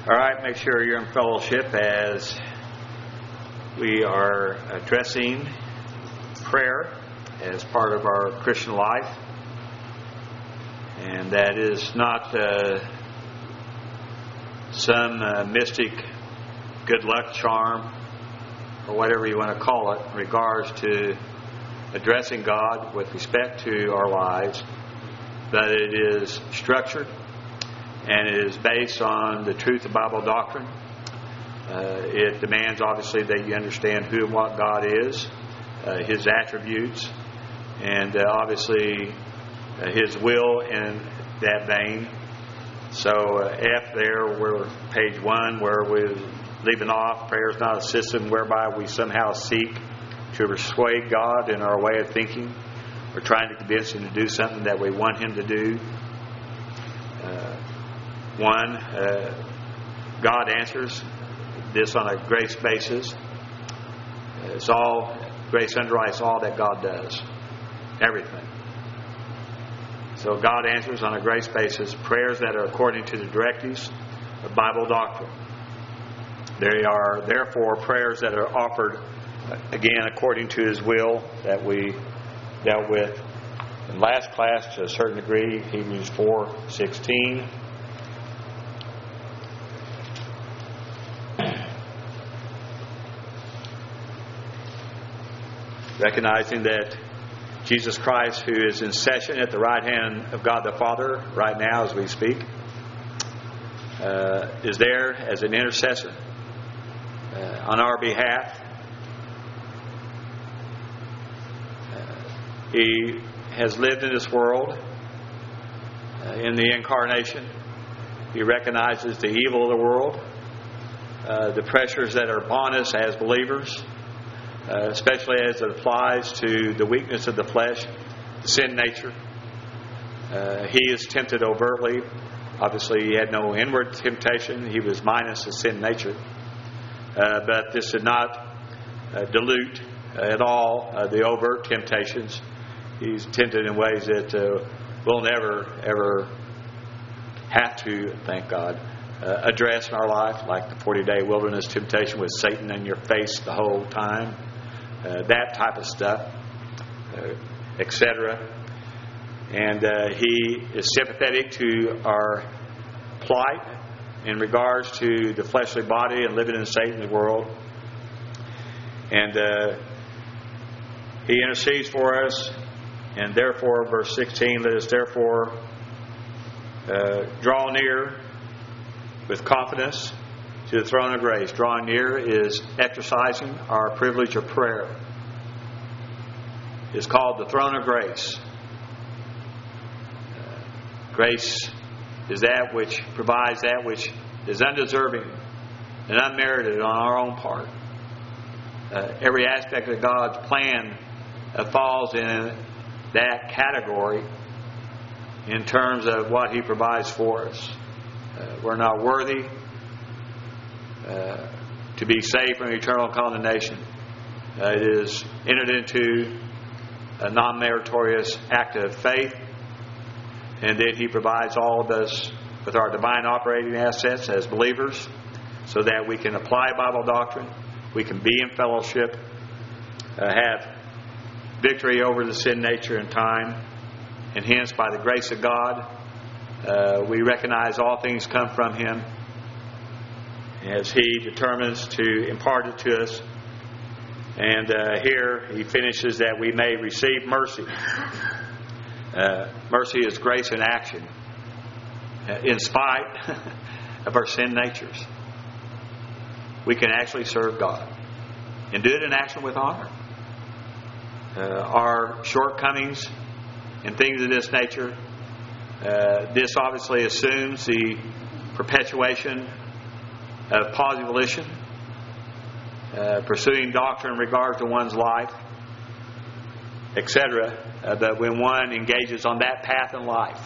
All right, make sure you're in fellowship as we are addressing prayer as part of our Christian life. And that is not some mystic good luck charm or whatever you want to call it in regards to addressing God with respect to our lives, but it is structured and it is based on the truth of Bible doctrine. It demands, obviously, that you understand who and what God is, His attributes, and obviously His will in that vein. So F there, we're page 1, where we're leaving off. Prayer is not a system whereby we somehow seek to persuade God in our way of thinking. We're trying to convince Him to do something that we want Him to do. God answers this on a grace basis. It's all grace underwrites all that God does, everything. So God answers on a grace basis prayers that are according to the directives of Bible doctrine. They are therefore prayers that are offered again according to His will, that we dealt with in last class to a certain degree, Hebrews 4:16. Recognizing that Jesus Christ, who is in session at the right hand of God the Father right now as we speak, is there as an intercessor on our behalf. He has lived in this world in the incarnation. He recognizes the evil of the world, the pressures that are upon us as believers, especially as it applies to the weakness of the flesh, the sin nature. He is tempted overtly. Obviously, He had no inward temptation. He was minus the sin nature. But this did not dilute at all the overt temptations. He's tempted in ways that we'll never, ever have to, thank God, address in our life, like the 40-day wilderness temptation with Satan in your face the whole time. That type of stuff, etc. And He is sympathetic to our plight in regards to the fleshly body and living in Satan's world. And He intercedes for us. And therefore, verse 16, let us therefore draw near with confidence to the throne of grace. Drawing near is exercising our privilege of prayer. It's called the throne of grace. Grace is that which provides that which is undeserving and unmerited on our own part. Every aspect of God's plan falls in that category in terms of what He provides for us. We're not worthy to be saved from eternal condemnation. It is entered into a non-meritorious act of faith, and that He provides all of us with our divine operating assets as believers so that we can apply Bible doctrine, we can be in fellowship, have victory over the sin nature in time, and hence by the grace of God we recognize all things come from Him as He determines to impart it to us. And here He finishes that we may receive mercy. Mercy is grace in action, in spite of our sin natures. We can actually serve God and do it in action with honor. Our shortcomings and things of this nature, this obviously assumes the perpetuation of positive volition, pursuing doctrine in regard to one's life, etc. But when one engages on that path in life,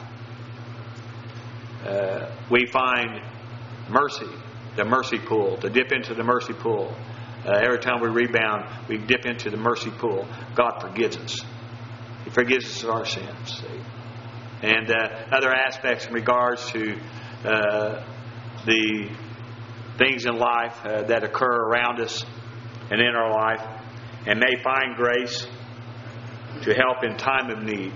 we find mercy, the mercy pool, to dip into the mercy pool. Every time we rebound, we dip into the mercy pool. God forgives us. He forgives us of our sins. See? And other aspects in regards to the things in life that occur around us and in our life, and may find grace to help in time of need.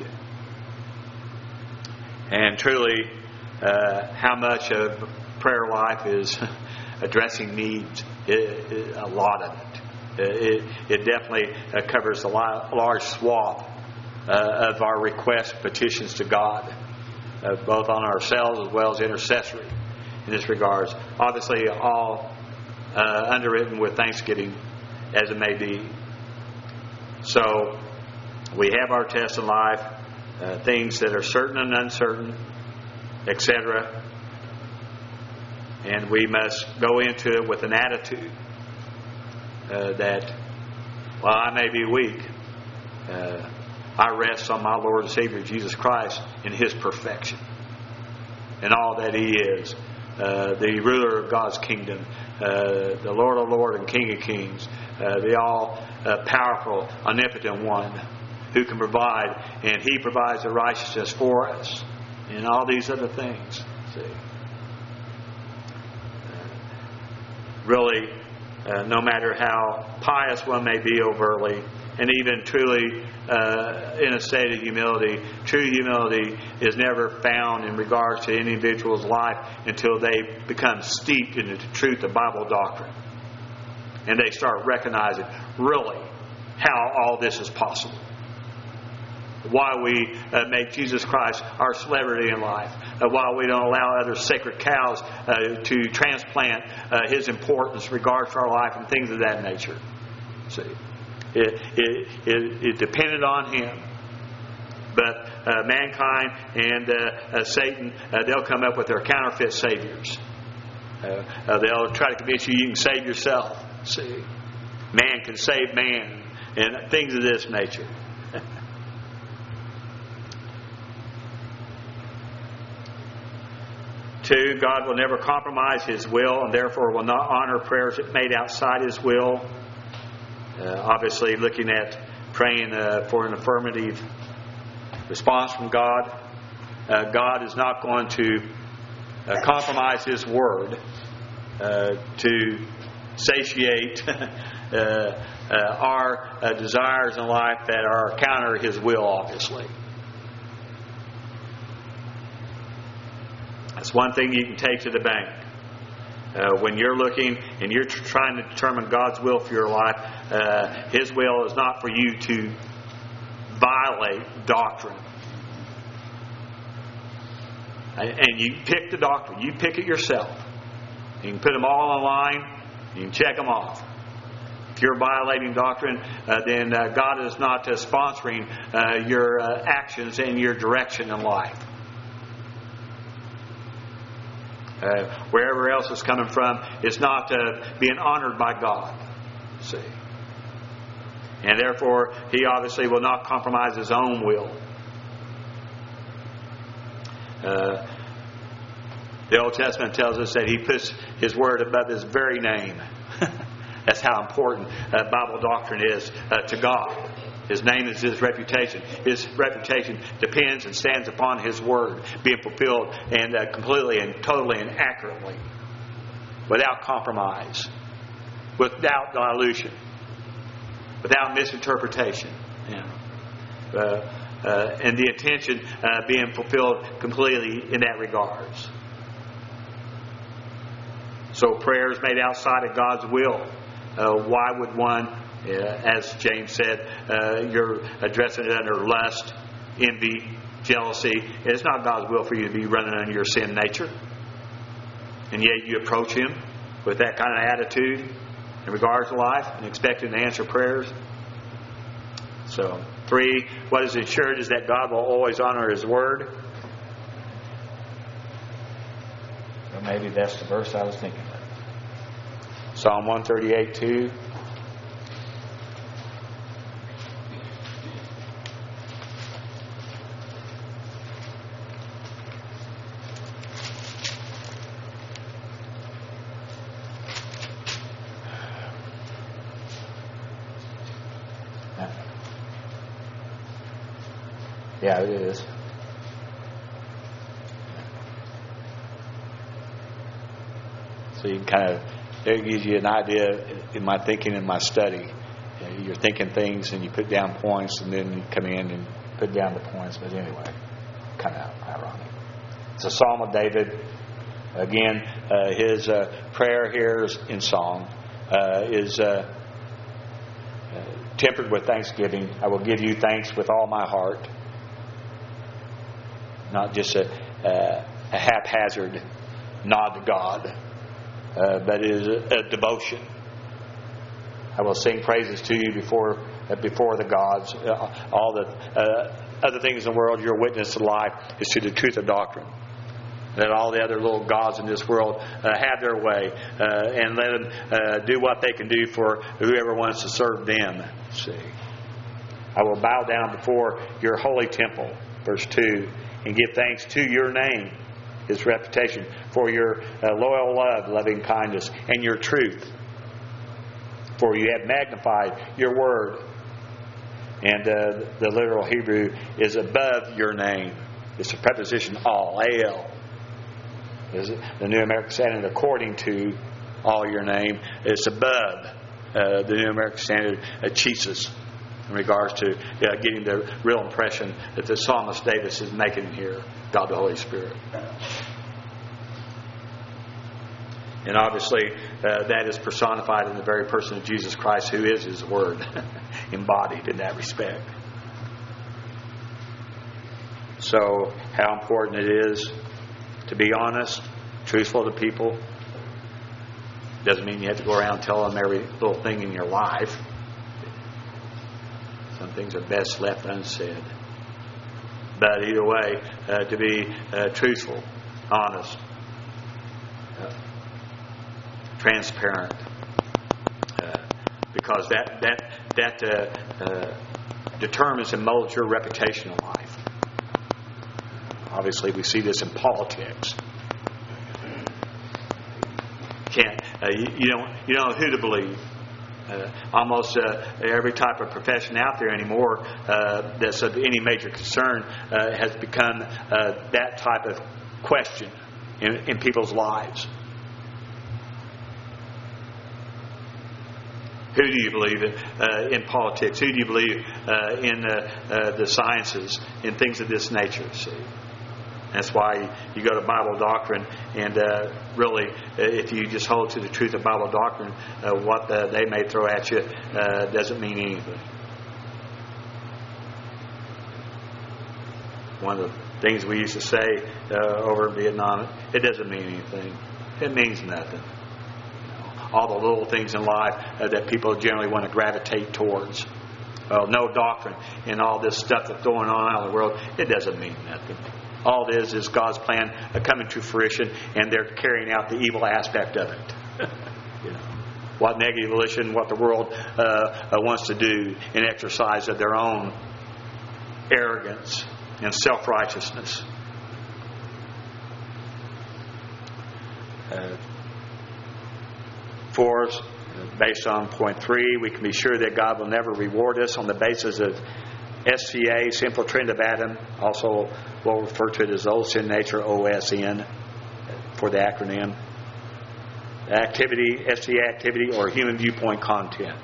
And truly, how much of prayer life is addressing needs? A lot of it. It definitely covers a large swath of our requests, petitions to God, both on ourselves as well as intercessory in this regards. Obviously, all underwritten with thanksgiving, as it may be. So, we have our tests in life, things that are certain and uncertain, etc. And we must go into it with an attitude that, while I may be weak, I rest on my Lord and Savior Jesus Christ in His perfection, in all that He is, the ruler of God's kingdom, the Lord of Lords and King of Kings, the all-powerful, omnipotent one who can provide, and He provides the righteousness for us, and all these other things. See, really, no matter how pious one may be overtly, and even truly in a state of humility, true humility is never found in regards to an individual's life until they become steeped in the truth of Bible doctrine, and they start recognizing really how all this is possible. Why we make Jesus Christ our celebrity in life. Why we don't allow other sacred cows to transplant His importance in regards to our life and things of that nature. See, it depended on Him. But mankind and Satan, they'll come up with their counterfeit saviors. They'll try to convince you can save yourself. See, man can save man, and things of this nature. 2, God will never compromise His will, and therefore will not honor prayers made outside His will. Obviously, looking at praying for an affirmative response from God. God is not going to compromise His word to satiate our desires in life that are counter His will, obviously. That's one thing you can take to the bank. When you're looking and you're trying to determine God's will for your life, His will is not for you to violate doctrine. And you pick the doctrine. You pick it yourself. You can put them all online. You can check them off. If you're violating doctrine, then God is not sponsoring your actions and your direction in life. Wherever else it's coming from, it's not being honored by God. See, and therefore He obviously will not compromise His own will. The Old Testament tells us that He puts His word above His very name. That's how important Bible doctrine is to God. His name is His reputation. His reputation depends and stands upon His word being fulfilled and completely and totally and accurately, without compromise, without dilution, without misinterpretation, and the intention being fulfilled completely in that regards. So prayers made outside of God's will. Why would one, as James said, you're addressing it under lust, envy, jealousy. It's not God's will for you to be running under your sin nature. And yet you approach Him with that kind of attitude in regards to life and expecting to answer prayers. So, 3, what is ensured is that God will always honor His word. Well, maybe that's the verse I was thinking of. Psalm 138:2. Yeah, it is. So you can kind of, it gives you an idea in my thinking and my study. You're thinking things and you put down points, and then you come in and put down the points. But anyway, kind of ironic. It's a Psalm of David. Again, his prayer here is in song is tempered with thanksgiving. I will give you thanks with all my heart. Not just a haphazard nod to God, but it is a devotion. I will sing praises to you before the gods. All the other things in the world, your witness to life is to the truth of doctrine. Let all the other little gods in this world have their way, and let them do what they can do for whoever wants to serve them. See, I will bow down before your holy temple, verse 2, and give thanks to your name, His reputation, for your loyal love, loving kindness, and your truth. For you have magnified your word. And the literal Hebrew is above your name. It's a preposition all, A-L. The New American Standard, according to all your name. It's above the New American Standard, Jesus, in regards to getting the real impression that the psalmist David is making here, God the Holy Spirit. And obviously, that is personified in the very person of Jesus Christ, who is His Word, embodied in that respect. So, how important it is to be honest, truthful to people. Doesn't mean you have to go around telling them every little thing in your life. Some things are best left unsaid. But either way, to be truthful, honest, transparent, because that determines and molds your reputation in life. Obviously, we see this in politics. You don't know who to believe. Almost every type of profession out there anymore that's of any major concern has become that type of question in people's lives. Who do you believe in politics? Who do you believe in the sciences, in things of this nature? See, that's why you go to Bible doctrine, and really, if you just hold to the truth of Bible doctrine, what they may throw at you doesn't mean anything. One of the things we used to say over in Vietnam, it doesn't mean anything. It means nothing. All the little things in life that people generally want to gravitate towards. Well, no doctrine and all this stuff that's going on out in the world, it doesn't mean nothing. All it is God's plan coming to fruition, and they're carrying out the evil aspect of it. What negative volition, what the world wants to do in exercise of their own arrogance and self-righteousness. For us, based on point 3, we can be sure that God will never reward us on the basis of SCA, simple trend of Adam. Also, we'll refer to it as old sin nature, OSN, for the acronym. Activity, SCA activity, or human viewpoint content.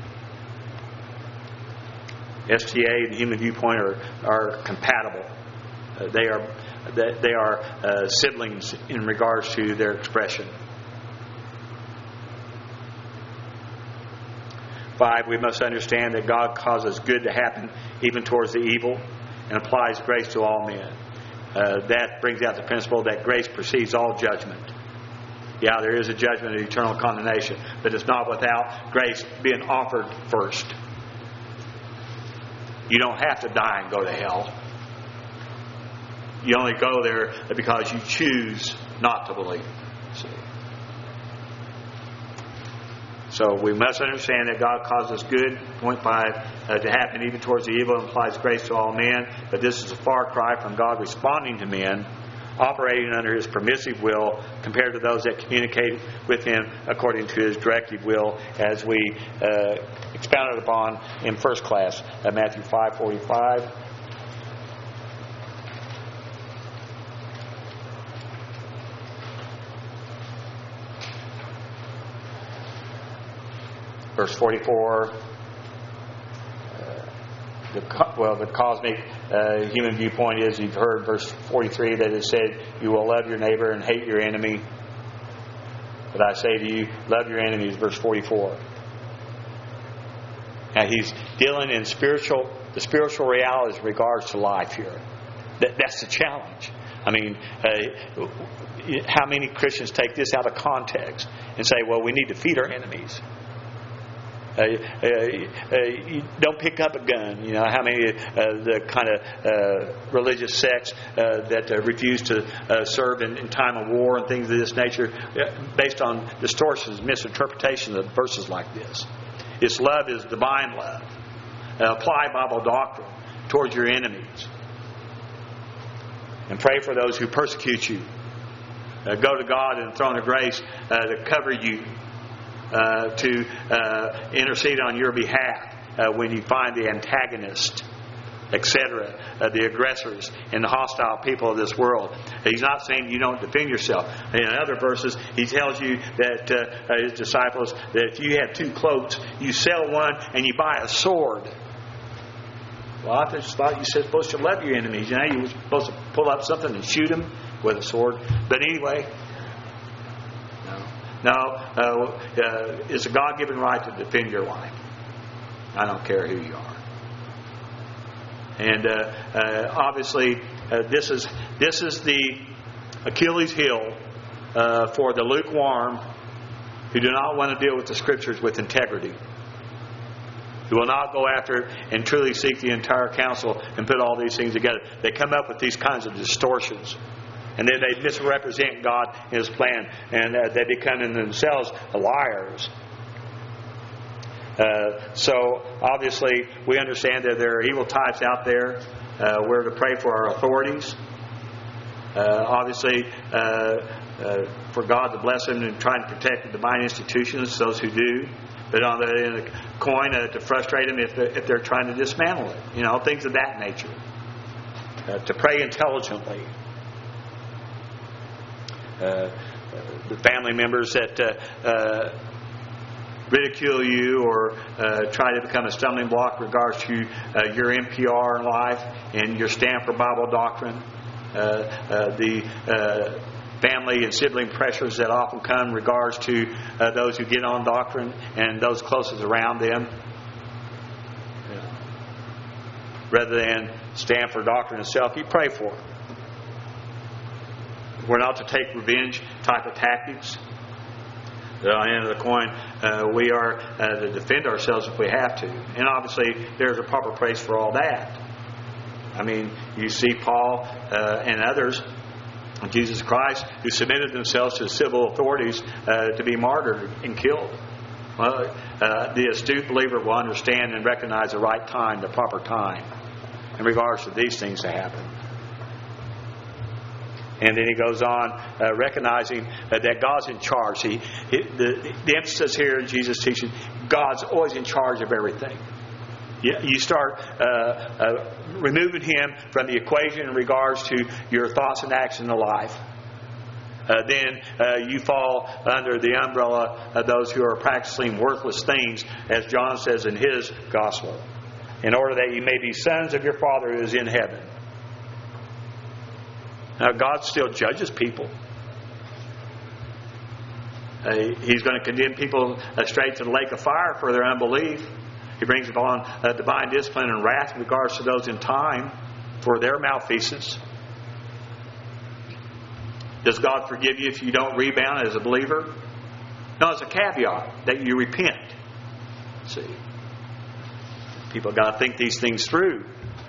STA and human viewpoint are compatible. They are siblings in regards to their expression. 5, we must understand that God causes good to happen even towards the evil and applies grace to all men. That brings out the principle that grace precedes all judgment. Yeah, there is a judgment of eternal condemnation, but it's not without grace being offered first. You don't have to die and go to hell. You only go there because you choose not to believe. See? So we must understand that God causes good, point 5, to happen even towards the evil and applies grace to all men. But this is a far cry from God responding to men, operating under His permissive will compared to those that communicate with Him according to His directive will, as we expounded upon in first class, Matthew 5:45. Verse 44. The cosmic human viewpoint is, you've heard verse 43 that it said, you will love your neighbor and hate your enemy. But I say to you, love your enemies, verse 44. Now he's dealing in the spiritual realities in regards to life here. That's the challenge. I mean, how many Christians take this out of context and say, well, we need to feed our enemies. You don't pick up a gun. You know how many the kind of religious sects that refuse to serve in time of war and things of this nature, based on distortions, misinterpretations of verses like this. Its love is divine love. Apply Bible doctrine towards your enemies, and pray for those who persecute you. Go to God in the throne of grace to cover you. To intercede on your behalf when you find the antagonist, etc., the aggressors and the hostile people of this world. He's not saying you don't defend yourself. In other verses, he tells you that his disciples, that if you have 2 cloaks, you sell one and you buy a sword. Well, I just thought you said supposed to love your enemies. You know, you were supposed to pull up something and shoot them with a sword. But anyway. No, it's a God-given right to defend your life. I don't care who you are. And obviously, this is the Achilles heel for the lukewarm who do not want to deal with the Scriptures with integrity. Who will not go after it and truly seek the entire counsel and put all these things together. They come up with these kinds of distortions. And then they misrepresent God and His plan. And they become in themselves liars. So, obviously, we understand that there are evil types out there. We're to pray for our authorities. Obviously, for God to bless them and try to protect the divine institutions, those who do. But on the end of the coin, to frustrate them if they're trying to dismantle it. You know, things of that nature. To pray intelligently. The family members that ridicule you or try to become a stumbling block in regards to your NPR in life and your stand for Bible doctrine. The family and sibling pressures that often come in regards to those who get on doctrine and those closest around them. Rather than stand for doctrine itself, you pray for it. We're not to take revenge type of tactics. On the end of the coin, we are to defend ourselves if we have to. And obviously, there's a proper place for all that. I mean, you see Paul and others, Jesus Christ, who submitted themselves to the civil authorities to be martyred and killed. Well, the astute believer will understand and recognize the right time, the proper time, in regards to these things to happen. And then he goes on, recognizing that God's in charge. The emphasis here in Jesus' teaching, God's always in charge of everything. You start removing Him from the equation in regards to your thoughts and actions in life. Then you fall under the umbrella of those who are practicing worthless things, as John says in his gospel, in order that you may be sons of your Father who is in heaven. Now, God still judges people. He's going to condemn people straight to the lake of fire for their unbelief. He brings upon divine discipline and wrath in regards to those in time for their malfeasance. Does God forgive you if you don't rebound as a believer? No, it's a caveat that you repent. See, people got to think these things through.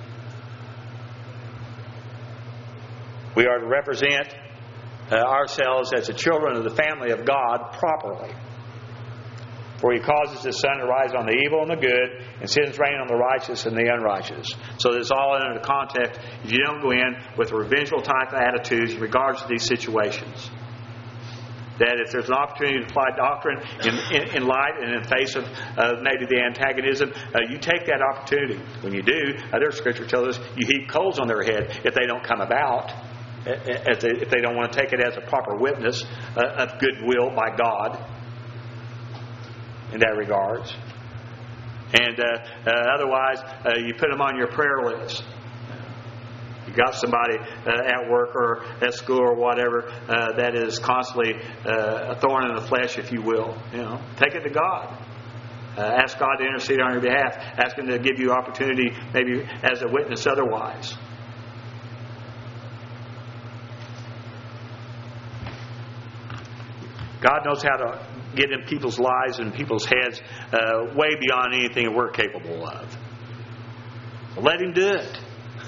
We are to represent ourselves as the children of the family of God properly. For He causes His sun to rise on the evil and the good, and sends rain on the righteous and the unrighteous. So it's all under the context. If you don't go in with revengeful type of attitudes in regards to these situations, that if there's an opportunity to apply doctrine in light and in face of maybe the antagonism, you take that opportunity. When you do, their Scripture tells us you heap coals on their head if they don't come about. If they don't want to take it as a proper witness of goodwill by God. in that regards. And otherwise, you put them on your prayer list. You got somebody at work or at school or whatever that is constantly a thorn in the flesh, if you will. Take it to God. Ask God to intercede on your behalf. Ask Him to give you opportunity, maybe as a witness otherwise. God knows how to get in people's lives and people's heads way beyond anything that we're capable of. So let Him do it.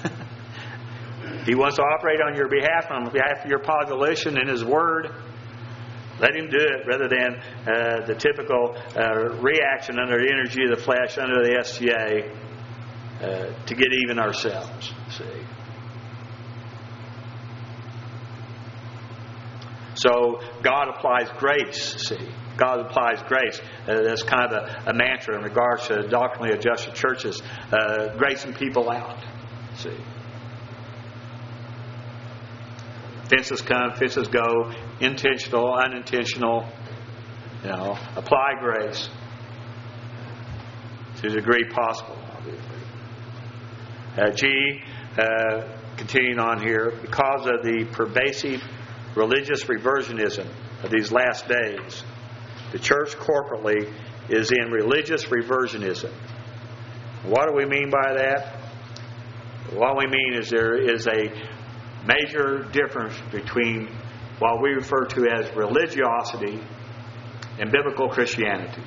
He wants to operate on your behalf, on behalf of your population in His Word. Let Him do it rather than the typical reaction under the energy of the flesh, under the SGA, to get even ourselves. See. So God applies grace. See, God applies grace. That's kind of a mantra in regards to doctrinally adjusted churches, gracing people out. See. Fences come, fences go, intentional, unintentional. Apply grace to the degree possible, obviously. Continuing on here, because of the pervasive religious reversionism of these last days, the church corporately is in religious reversionism. What do we mean by that? What we mean is there is a major difference between what we refer to as religiosity and biblical Christianity.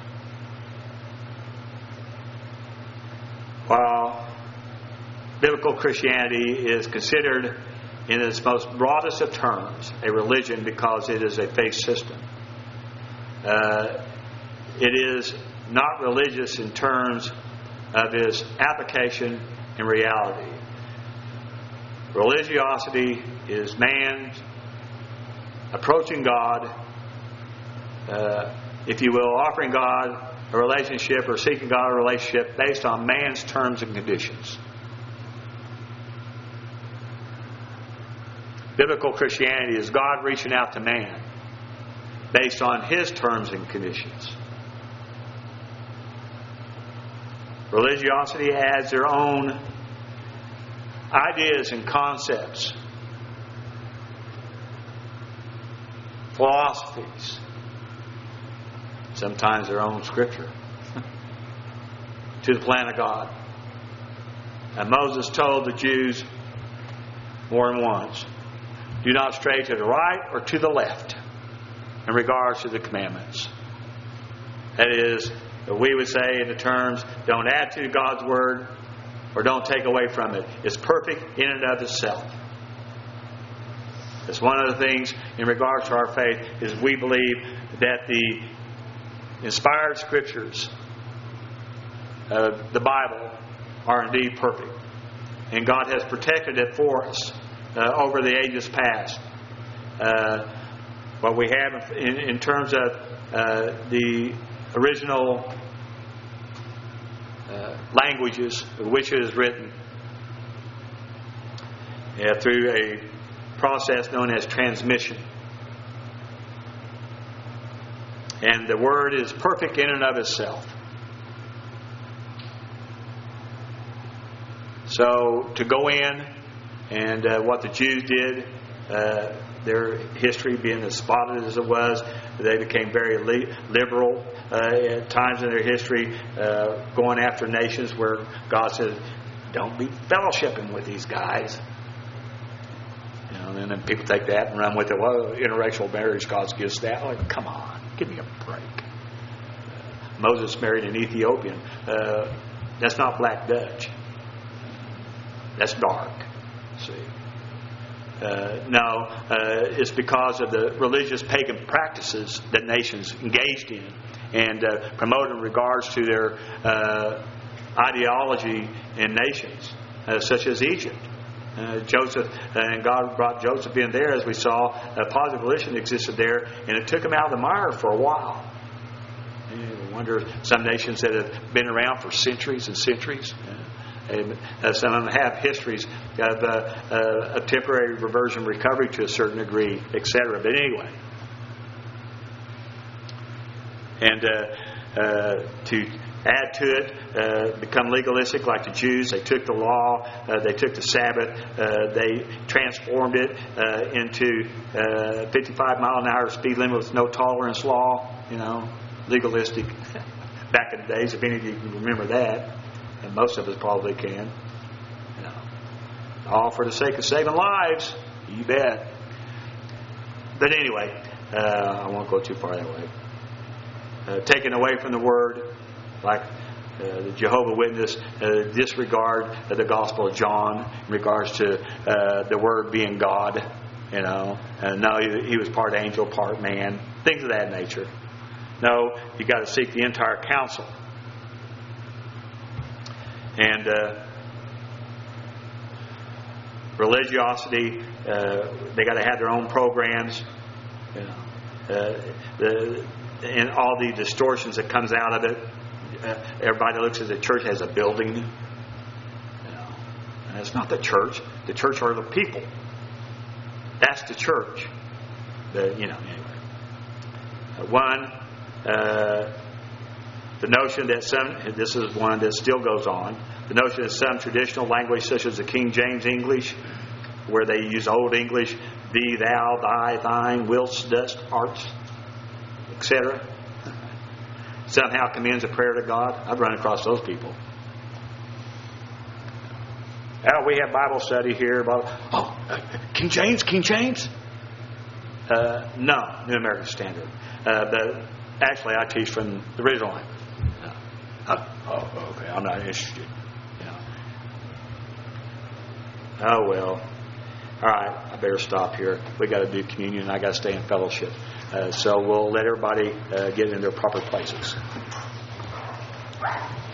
While biblical Christianity is considered in its most broadest of terms a religion because it is a faith system, it is not religious in terms of its application in reality. Religiosity is man approaching God, if you will, offering God a relationship or seeking God a relationship based on man's terms and conditions. Biblical Christianity is God reaching out to man based on His terms and conditions. Religiosity adds their own ideas and concepts, philosophies, sometimes their own scripture, to the plan of God. And Moses told the Jews more than once, do not stray to the right or to the left in regards to the commandments. That is, we would say in the terms, don't add to God's Word or don't take away from it. It's perfect in and of itself. It's one of the things in regards to our faith is we believe that the inspired Scriptures of the Bible are indeed perfect. And God has protected it for us over the ages past. What we have in terms of the original languages of which it is written through a process known as transmission. And the Word is perfect in and of itself. So to go in and what the Jews did, their history being as spotted as it was, they became very liberal at times in their history, going after nations where God said, don't be fellowshipping with these guys. And then people take that and run with it. Well, interracial marriage, God gives that. Like, come on, give me a break. Moses married an Ethiopian. That's not Black Dutch. That's dark. See. No, it's because of the religious pagan practices that nations engaged in and promoted in regards to their ideology in nations, such as Egypt. Joseph, and God brought Joseph in there, as we saw. A positive religion existed there, and it took him out of the mire for a while. And I wonder, some nations that have been around for centuries and centuries, some of them have histories of temporary reversion, recovery to a certain degree, etc. But anyway, And to add to it, become legalistic like the Jews. They took the law, they took the Sabbath, they transformed it into 55-mile-an-hour speed limit with no tolerance law. Legalistic. Back in the days, if any of you can remember that, and most of us probably can. All for the sake of saving lives. You bet. But anyway, I won't go too far that way. Taken away from the Word, like the Jehovah's Witness disregard the Gospel of John in regards to the Word being God. No, he was part angel, part man. Things of that nature. No, you got to seek the entire counsel. And religiosity, they got to have their own programs. And all the distortions that comes out of it. Everybody looks at the church as a building. And it's not the church. The church are the people. That's the church. Anyway. The notion that this is one that still goes on, the notion that some traditional language such as the King James English, where they use Old English, thee, thou, thy, thine, whilst, dost, art, etc., somehow commends a prayer to God. I've run across those people. We have Bible study here about King James? No, New American Standard. But actually, I teach from the original language. Okay, I'm not interested. Oh well. All right, I better stop here. We got to do communion, and I got to stay in fellowship. So we'll let everybody get in their proper places.